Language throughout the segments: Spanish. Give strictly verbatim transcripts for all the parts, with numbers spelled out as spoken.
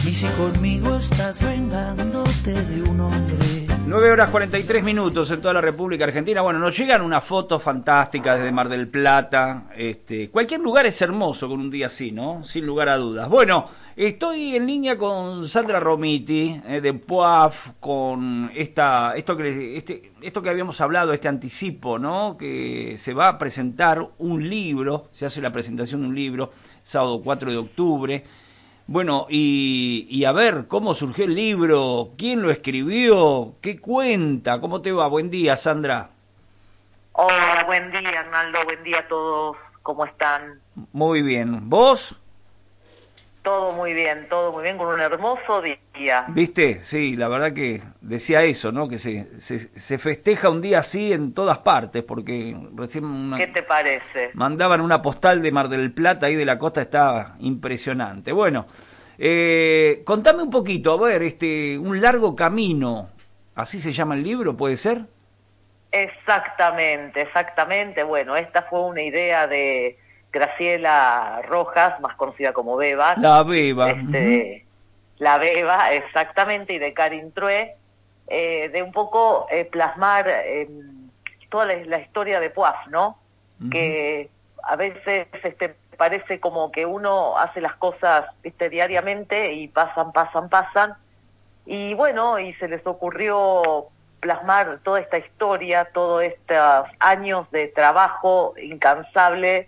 Y si conmigo estás vengándote de un hombre. nueve horas cuarenta y tres minutos en toda la República Argentina. Bueno, nos llegan unas fotos fantásticas desde Mar del Plata. Este, cualquier lugar es hermoso con un día así, ¿no? Sin lugar a dudas. Bueno, estoy en línea con Sandra Romiti, eh, de P U A F, con esta, esto, que, este, esto que habíamos hablado, este anticipo, ¿no? Que se va a presentar un libro, se hace la presentación de un libro, sábado cuatro de octubre. Bueno, y, y a ver, ¿cómo surgió el libro? ¿Quién lo escribió? ¿Qué cuenta? ¿Cómo te va? Buen día, Sandra. Hola, buen día, Arnaldo. Buen día a todos. ¿Cómo están? Muy bien. ¿Vos? Todo muy bien, todo muy bien, con un hermoso día. ¿Viste? Sí, la verdad que decía eso, ¿no? Que se, se, se festeja un día así en todas partes, porque recién... Una... ¿Qué te parece? Mandaban una postal de Mar del Plata, ahí de la costa, estaba impresionante. Bueno, eh, contame un poquito, a ver, este, un largo camino, ¿así se llama el libro, puede ser? Exactamente, exactamente. Bueno, esta fue una idea de Graciela Rojas, más conocida como Beba. La Beba. Este, uh-huh. La Beba, exactamente, y de Karin True, eh, de un poco eh, plasmar eh, toda la, la historia de P U A F, ¿no? Uh-huh. Que a veces este, parece como que uno hace las cosas, viste, diariamente y pasan, pasan, pasan. Y bueno, y se les ocurrió plasmar toda esta historia, todos estos años de trabajo incansable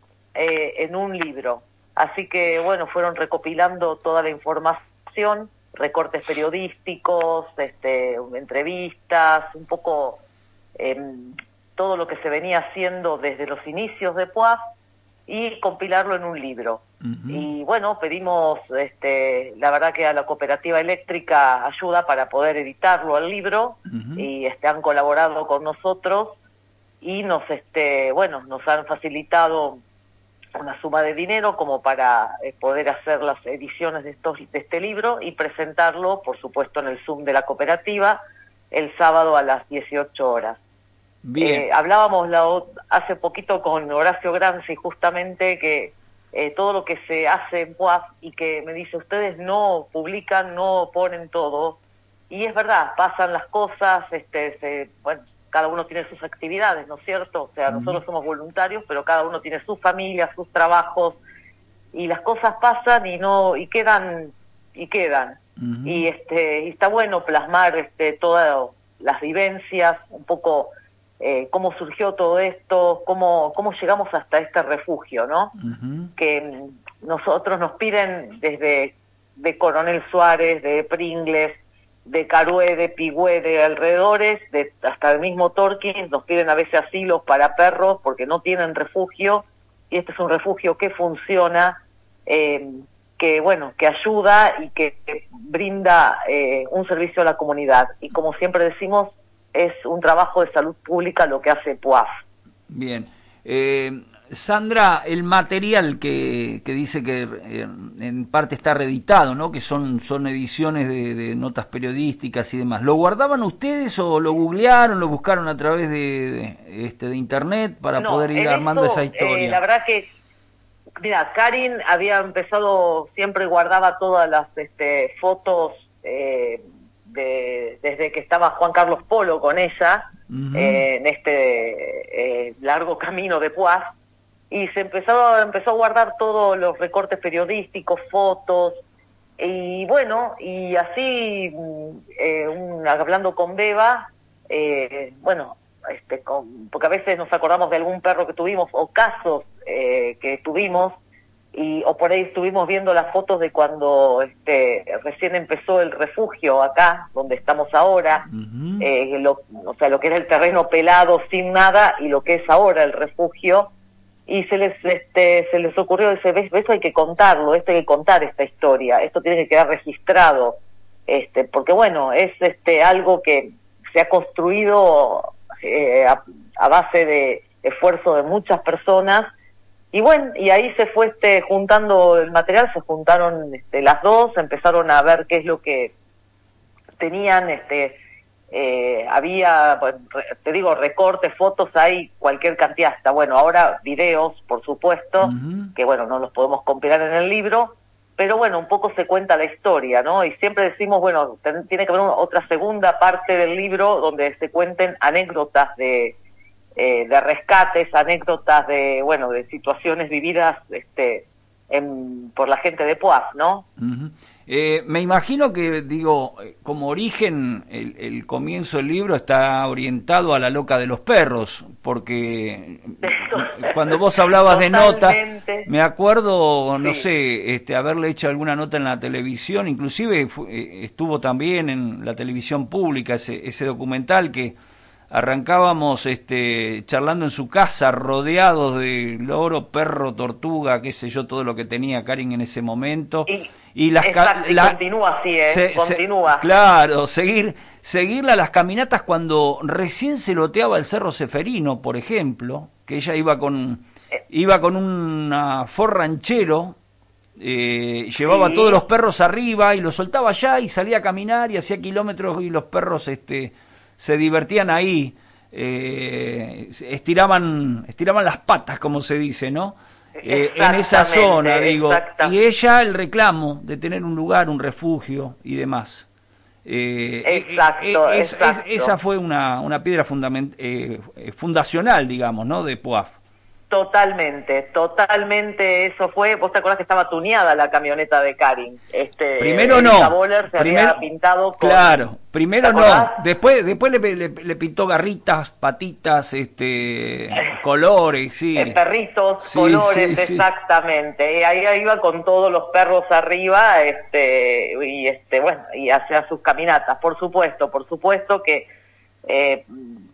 eh, en un libro. Así que, bueno, fueron recopilando toda la información, recortes periodísticos, este, entrevistas, un poco eh, todo lo que se venía haciendo desde los inicios de P U A F y compilarlo en un libro. Uh-huh. Y bueno, pedimos, este, la verdad que a la cooperativa eléctrica ayuda para poder editarlo al libro. Uh-huh. Y este, han colaborado con nosotros y nos, este, bueno, nos han facilitado una suma de dinero como para eh, poder hacer las ediciones de, estos, de este libro y presentarlo, por supuesto, en el Zoom de la cooperativa el sábado a las dieciocho horas. Bien. Eh, hablábamos la, hace poquito con Horacio Granzi justamente que eh, todo lo que se hace en P U A F y que me dice, ustedes no publican, no ponen todo, y es verdad, pasan las cosas, este, se, bueno, cada uno tiene sus actividades, ¿no es cierto? O sea, uh-huh. Nosotros somos voluntarios, pero cada uno tiene sus familias, sus trabajos, y las cosas pasan y no, y quedan, y quedan. Uh-huh. Y este, y está bueno plasmar este todas las vivencias, un poco eh, cómo surgió todo esto, cómo, cómo llegamos hasta este refugio, ¿no? Uh-huh. Que nosotros nos piden desde de Coronel Suárez, de Pringles, de Carué, de Pigüé, de alrededores, de hasta el mismo Torquín, nos piden a veces asilos para perros porque no tienen refugio, y este es un refugio que funciona, eh, que bueno, que ayuda y que, que brinda eh, un servicio a la comunidad. Y como siempre decimos, es un trabajo de salud pública lo que hace P U A F. Bien. Eh... Sandra, el material que, que dice que eh, en parte está reeditado, ¿no? Que son, son ediciones de, de notas periodísticas y demás, ¿lo guardaban ustedes o lo googlearon, lo buscaron a través de, de, este, de internet para no, poder ir armando esto, esa historia? Eh, la verdad que, mira, Karin había empezado, siempre guardaba todas las este, fotos eh, de, desde que estaba Juan Carlos Polo con ella, uh-huh. eh, en este eh, largo camino de P U A F. Y se empezó, empezó a guardar todos los recortes periodísticos, fotos, y bueno, y así, eh, un, hablando con Beba, eh, bueno, este, con, porque a veces nos acordamos de algún perro que tuvimos, o casos eh, que tuvimos, y o por ahí estuvimos viendo las fotos de cuando este, recién empezó el refugio acá, donde estamos ahora, uh-huh. eh, lo, o sea, lo que era el terreno pelado, sin nada, y lo que es ahora el refugio. Y se les este se les ocurrió ese ves eso hay que contarlo, esto hay que contar esta historia, esto tiene que quedar registrado, este porque bueno, es este algo que se ha construido eh, a, a base de esfuerzo de muchas personas, y bueno, y ahí se fue este juntando el material, se juntaron este, las dos, empezaron a ver qué es lo que tenían, este Eh, había, te digo, recortes, fotos, hay cualquier cantidad, hasta bueno, ahora videos, por supuesto, uh-huh. que bueno, no los podemos compilar en el libro, pero bueno, un poco se cuenta la historia, ¿no? Y siempre decimos, bueno, ten, tiene que haber una, otra segunda parte del libro donde se cuenten anécdotas de, eh, de rescates, anécdotas de, bueno, de situaciones vividas este, en, por la gente de Poaf, ¿no? Uh-huh. Eh, me imagino que, digo, como origen, el, el comienzo del libro está orientado a la loca de los perros, porque cuando vos hablabas de nota, me acuerdo, no sí. sé, este, haberle hecho alguna nota en la televisión, inclusive fu, eh, estuvo también en la televisión pública ese, ese documental que arrancábamos este, charlando en su casa, rodeados de loro, perro, tortuga, qué sé yo, todo lo que tenía Karin en ese momento. Y... Y las Exacto, y la, continúa así, ¿eh? Se, continúa. Se, claro, seguir, seguirla las caminatas cuando recién se loteaba el Cerro Ceferino, por ejemplo, que ella iba con eh. iba con una Ford Ranchero, eh, llevaba sí. todos los perros arriba y los soltaba allá y salía a caminar y hacía kilómetros y los perros este se divertían ahí, eh, estiraban estiraban las patas, como se dice, ¿no? Eh, en esa zona, digo, y ella el reclamo de tener un lugar, un refugio y demás. Eh, exacto, eh, es, exacto. Es, esa fue una, una piedra fundament, eh, fundacional, digamos, ¿no? De Poaf. Totalmente, totalmente eso fue. ¿Vos te acordás que estaba tuneada la camioneta de Karin? Este, primero no, Boller se primero, había pintado con, claro, primero no, después después le, le, le pintó garritas, patitas, este, colores, sí. Perritos, sí, colores, sí, exactamente. Sí. Y ahí iba con todos los perros arriba, este, y este, bueno, y hacia sus caminatas, por supuesto, por supuesto que eh,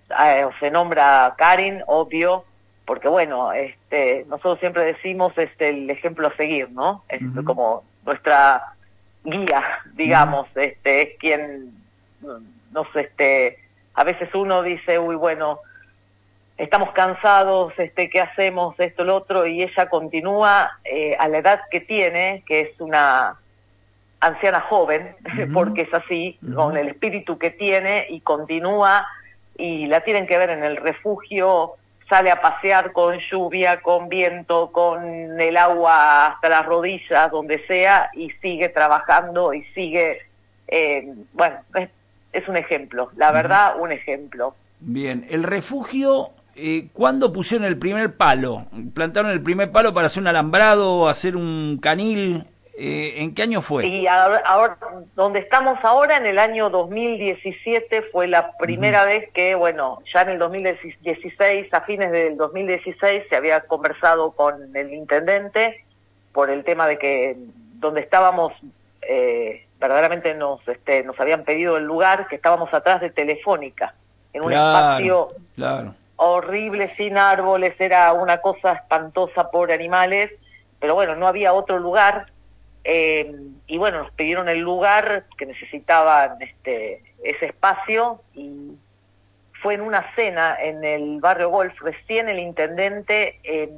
se nombra Karin, obvio. Porque bueno, este, nosotros siempre decimos este el ejemplo a seguir, ¿no? Es uh-huh. como nuestra guía, digamos, uh-huh. este, es quien nos, este, a veces uno dice, uy, bueno, estamos cansados, este, ¿qué hacemos? Esto, lo otro, y ella continúa eh, a la edad que tiene, que es una anciana joven, uh-huh. porque es así, uh-huh. con el espíritu que tiene, y continúa, y la tienen que ver en el refugio. Sale a pasear con lluvia, con viento, con el agua hasta las rodillas, donde sea, y sigue trabajando y sigue, eh, bueno, es, es un ejemplo, la verdad, un ejemplo. Bien, el refugio, eh, ¿cuándo pusieron el primer palo? ¿Plantaron el primer palo para hacer un alambrado, hacer un canil? Eh, ¿En qué año fue? Y ahora, ahora, donde estamos ahora, en el año dos mil diecisiete, fue la primera uh-huh. vez que, bueno, ya en el dos mil dieciséis, a fines del dos mil dieciséis, se había conversado con el intendente por el tema de que donde estábamos, eh, verdaderamente nos, este, nos habían pedido el lugar, que estábamos atrás de Telefónica, en un claro, espacio claro. horrible, sin árboles, era una cosa espantosa por animales, pero bueno, no había otro lugar. Eh, y bueno, nos pidieron el lugar, que necesitaban este ese espacio, y fue en una cena en el barrio Golf, recién el intendente eh,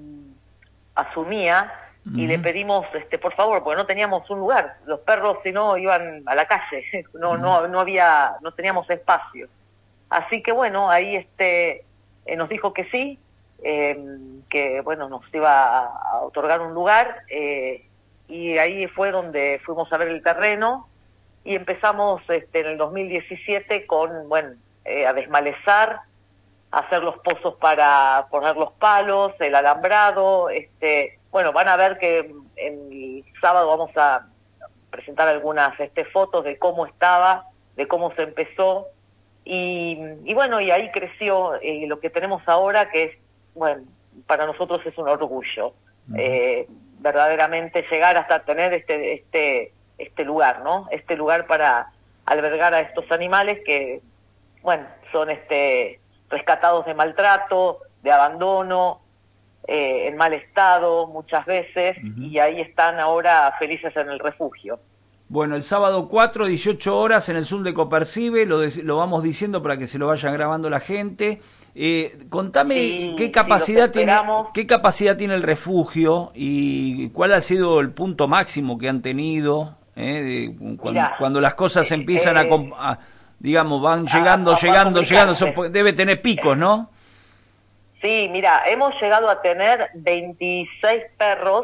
asumía, uh-huh. y le pedimos, este por favor, porque no teníamos un lugar, los perros si no iban a la calle, no, uh-huh. no, no había, no teníamos espacio. Así que bueno, ahí este eh, nos dijo que sí, eh, que bueno, nos iba a, a otorgar un lugar, eh, y ahí fue donde fuimos a ver el terreno y empezamos este, en el dos mil diecisiete con, bueno, eh, a desmalezar, a hacer los pozos para poner los palos, el alambrado, este, bueno, van a ver que el sábado vamos a presentar algunas este, fotos de cómo estaba, de cómo se empezó, y, y bueno, y ahí creció eh, lo que tenemos ahora, que es, bueno, para nosotros es un orgullo. Uh-huh. eh, verdaderamente llegar hasta tener este este este lugar, ¿no? Este lugar para albergar a estos animales que, bueno, son este rescatados de maltrato, de abandono, eh, en mal estado muchas veces, uh-huh. y ahí están ahora felices en el refugio. Bueno, el sábado cuatro, dieciocho horas en el Zoom de Copercibe, lo, de, lo vamos diciendo para que se lo vayan grabando la gente. Eh, contame sí, qué capacidad sí, tiene qué capacidad tiene el refugio y cuál ha sido el punto máximo que han tenido eh, de, cuando, Mirá, cuando las cosas eh, empiezan eh, a, a digamos van llegando a, a, llegando a llegando son, debe tener picos, ¿no? Sí, mira, hemos llegado a tener veintiséis perros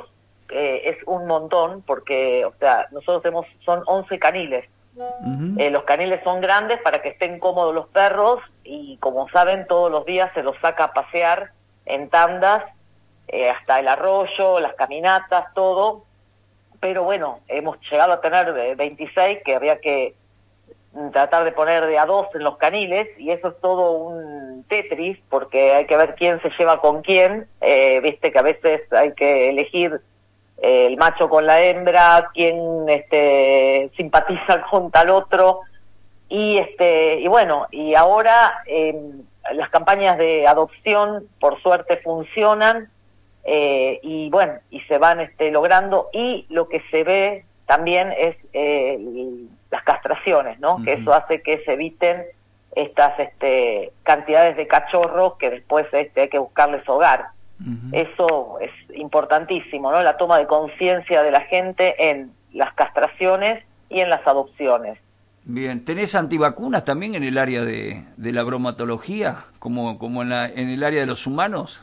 eh, es un montón, porque, o sea, nosotros tenemos, son once caniles. Uh-huh. Eh, los caniles son grandes para que estén cómodos los perros y, como saben, todos los días se los saca a pasear en tandas, eh, hasta el arroyo, las caminatas, todo. Pero bueno, hemos llegado a tener veintiséis que había que tratar de poner de a dos en los caniles, y eso es todo un Tetris, porque hay que ver quién se lleva con quién. Eh, viste que a veces hay que elegir eh, el macho con la hembra, quién este, simpatiza con tal otro, y este y bueno, y ahora eh, las campañas de adopción por suerte funcionan, eh, y bueno, y se van este, logrando, y lo que se ve también es eh, las castraciones, ¿no? Uh-huh. Que eso hace que se eviten estas este, cantidades de cachorros que después este, hay que buscarles hogar. Uh-huh. Eso es importantísimo, ¿no? La toma de conciencia de la gente en las castraciones y en las adopciones. Bien, ¿tenés antivacunas también en el área de, de la bromatología, como, como en, la, en el área de los humanos?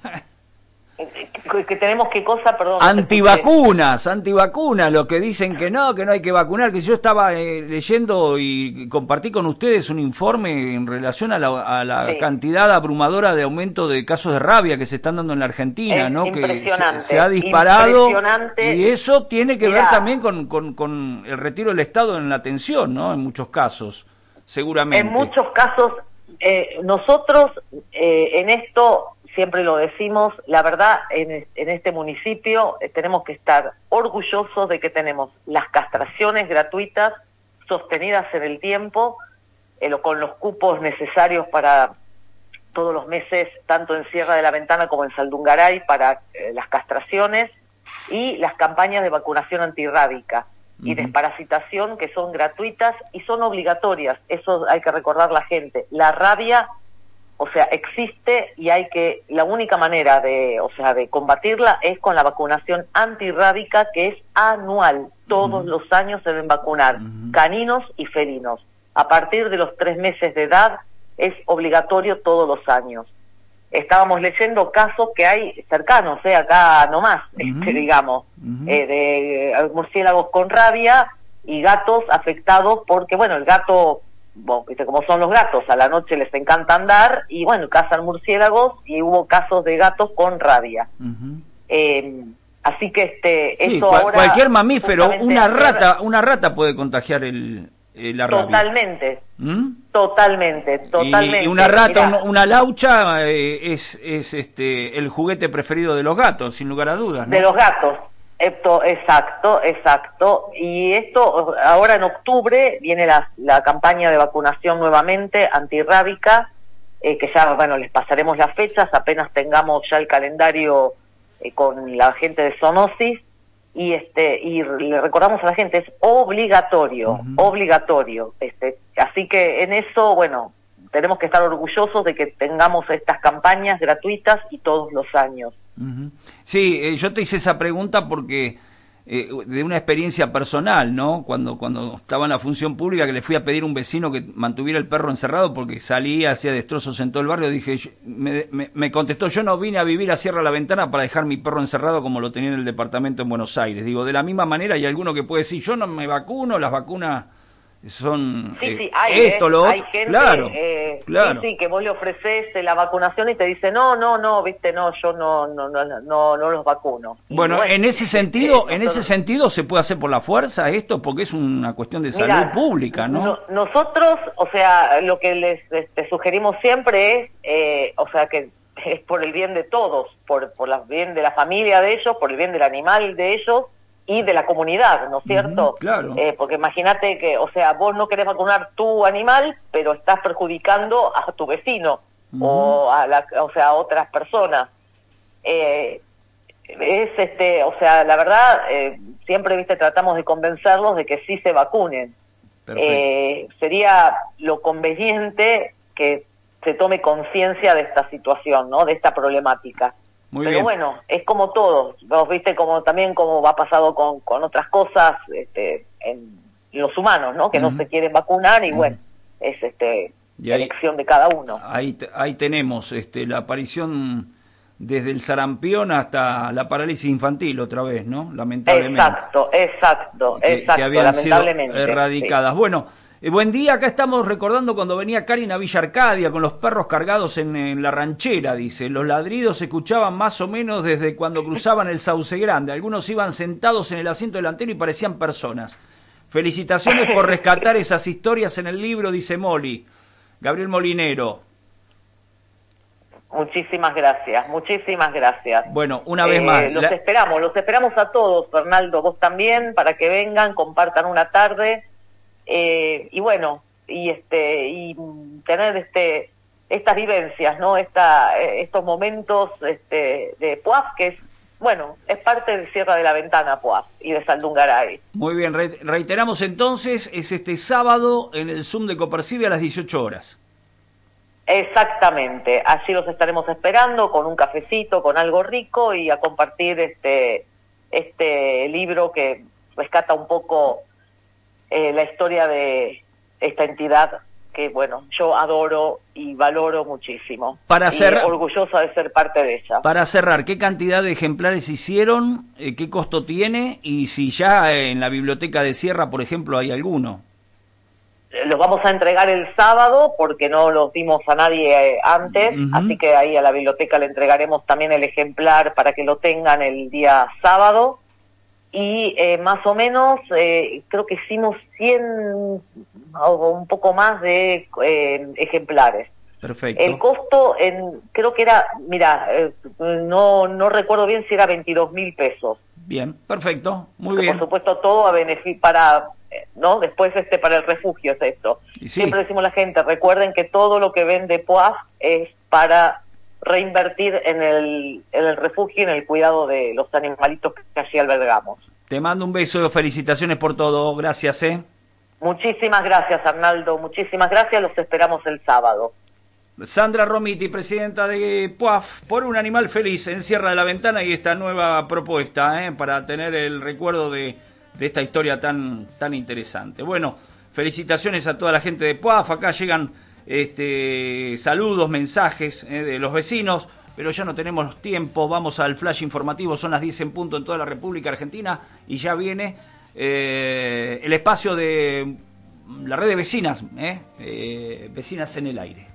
Que tenemos qué cosa, perdón. Antivacunas, antivacunas, lo que dicen que no, que no hay que vacunar, que yo estaba eh, leyendo y compartí con ustedes un informe en relación a la, a la sí. cantidad abrumadora de aumento de casos de rabia que se están dando en la Argentina, es ¿no? Impresionante, que se, se ha disparado, impresionante. Y eso tiene que Mirá. ver también con, con, con el retiro del Estado en la atención, ¿no? En muchos casos, seguramente. En muchos casos, eh, nosotros eh, en esto siempre lo decimos, la verdad, en, en este municipio eh, tenemos que estar orgullosos de que tenemos las castraciones gratuitas, sostenidas en el tiempo, eh, lo, con los cupos necesarios para todos los meses, tanto en Sierra de la Ventana como en Saldungaray, para eh, las castraciones, y las campañas de vacunación antirrábica uh-huh. y desparasitación, que son gratuitas y son obligatorias. Eso hay que recordar a la gente. La rabia, o sea, existe, y hay que, la única manera de, o sea, de combatirla es con la vacunación antirrábica, que es anual. Todos uh-huh. los años se deben vacunar uh-huh. caninos y felinos. A partir de los tres meses de edad es obligatorio todos los años. Estábamos leyendo casos que hay cercanos, eh, acá nomás, uh-huh. este, digamos, uh-huh. eh, de murciélagos con rabia y gatos afectados porque, bueno, el gato... Bueno, ¿viste cómo son los gatos? A la noche les encanta andar y, bueno, cazan murciélagos, y hubo casos de gatos con rabia. Uh-huh. Eh, así que este sí, eso cual, ahora... Cualquier mamífero, una rata una rata puede contagiar el, el la rabia. Totalmente, ¿Mm? totalmente, totalmente. Y, y una rata, una, una laucha eh, es, es este el juguete preferido de los gatos, sin lugar a dudas, ¿no? De los gatos. Esto, exacto, exacto. Y esto, ahora en octubre viene la, la campaña de vacunación nuevamente antirrábica, eh, que ya, bueno, les pasaremos las fechas, apenas tengamos ya el calendario eh, con la gente de zoonosis, y este y le recordamos a la gente, es obligatorio, uh-huh. obligatorio. Este, así que en eso, bueno, tenemos que estar orgullosos de que tengamos estas campañas gratuitas y todos los años. Uh-huh. Sí, eh, yo te hice esa pregunta porque eh, de una experiencia personal, ¿no? Cuando cuando estaba en la función pública, que le fui a pedir a un vecino que mantuviera el perro encerrado porque salía, hacía destrozos en todo el barrio, dije, yo, me, me, me contestó, yo no vine a vivir a Sierra de la Ventana para dejar mi perro encerrado como lo tenía en el departamento en Buenos Aires. Digo, de la misma manera hay alguno que puede decir, yo no me vacuno, las vacunas son sí, eh, sí, hay, esto, eh, lo otro, hay gente, claro, eh, claro. Sí, sí, que vos le ofreces la vacunación y te dice, no, no, no, viste, no, yo no no no no, no los vacuno. Bueno, bueno, en ese sentido, eh, en nosotros, ese sentido se puede hacer por la fuerza esto, porque es una cuestión de salud mirá, pública, ¿no? no Nosotros, o sea, lo que les este, sugerimos siempre es, eh, o sea, que es por el bien de todos, por por el bien de la familia de ellos, por el bien del animal de ellos y de la comunidad, ¿no es cierto? Uh-huh, claro. Eh, porque imagínate que, o sea, vos no querés vacunar tu animal, pero estás perjudicando a tu vecino uh-huh. o a la, o sea, a otras personas. Eh, es este, o sea, la verdad, eh, siempre, viste, tratamos de convencerlos de que sí se vacunen. Eh, sería lo conveniente que se tome conciencia de esta situación, ¿no? De esta problemática. Muy Pero bien. bueno, es como todo, vos viste como también como ha pasado con, con otras cosas este, en los humanos, ¿no? Que uh-huh. no se quieren vacunar y uh-huh. bueno, es este y ahí, elección de cada uno. Ahí ahí tenemos este la aparición desde el sarampión hasta la parálisis infantil otra vez, ¿no? Lamentablemente. Exacto, exacto, que, exacto, que habían lamentablemente. sido erradicadas. Sí. Bueno, eh, buen día, acá estamos recordando cuando venía Karin a Villa Arcadia con los perros cargados en, en la ranchera, dice. Los ladridos se escuchaban más o menos desde cuando cruzaban el Sauce Grande. Algunos iban sentados en el asiento delantero y parecían personas. Felicitaciones por rescatar esas historias en el libro, dice Moli. Gabriel Molinero. Muchísimas gracias, muchísimas gracias. Bueno, una vez más. Eh, los la... esperamos, los esperamos a todos, Fernando, vos también, para que vengan, compartan una tarde, eh, y bueno, y este, y tener este, estas vivencias, ¿no? Esta, eh, estos momentos, este, de Puaf, que es, bueno, es parte de Sierra de la Ventana, Puaf, y de Saldungaray. Muy bien, re reiteramos entonces, es este sábado en el Zoom de Copercibe a las dieciocho horas. Exactamente, allí los estaremos esperando con un cafecito, con algo rico y a compartir este este libro que rescata un poco eh, la historia de esta entidad que, bueno, yo adoro y valoro muchísimo. Para cerrar, y orgullosa de ser parte de ella. Para cerrar, ¿qué cantidad de ejemplares hicieron? Eh, ¿Qué costo tiene? Y si ya en la biblioteca de Sierra, por ejemplo, hay alguno. Los vamos a entregar el sábado porque no los dimos a nadie eh, antes, uh-huh. Así que ahí a la biblioteca le entregaremos también el ejemplar para que lo tengan el día sábado. Y eh, más o menos eh, creo que hicimos cien o un poco más de eh, ejemplares. Perfecto. El costo en, creo que era, mira, eh, no no recuerdo bien si era veintidós mil pesos. Bien, perfecto, muy que bien. Por supuesto todo a beneficio para... ¿no? Después este para el refugio es esto. Sí. Siempre decimos a la gente, recuerden que todo lo que vende Puaf es para reinvertir en el, en el refugio y en el cuidado de los animalitos que allí albergamos. Te mando un beso, felicitaciones por todo, gracias, ¿eh? Muchísimas gracias, Arnaldo, muchísimas gracias, los esperamos el sábado. Sandra Romiti, presidenta de Puaf, por un animal feliz en Sierra de la Ventana y esta nueva propuesta, ¿eh? Para tener el recuerdo de de esta historia tan tan interesante. Bueno, felicitaciones a toda la gente de Puaf. Acá llegan este, saludos, mensajes eh, de los vecinos, pero ya no tenemos tiempo. Vamos al flash informativo, son las diez en punto en toda la República Argentina y ya viene eh, el espacio de la red de vecinas, eh, eh, vecinas en el aire.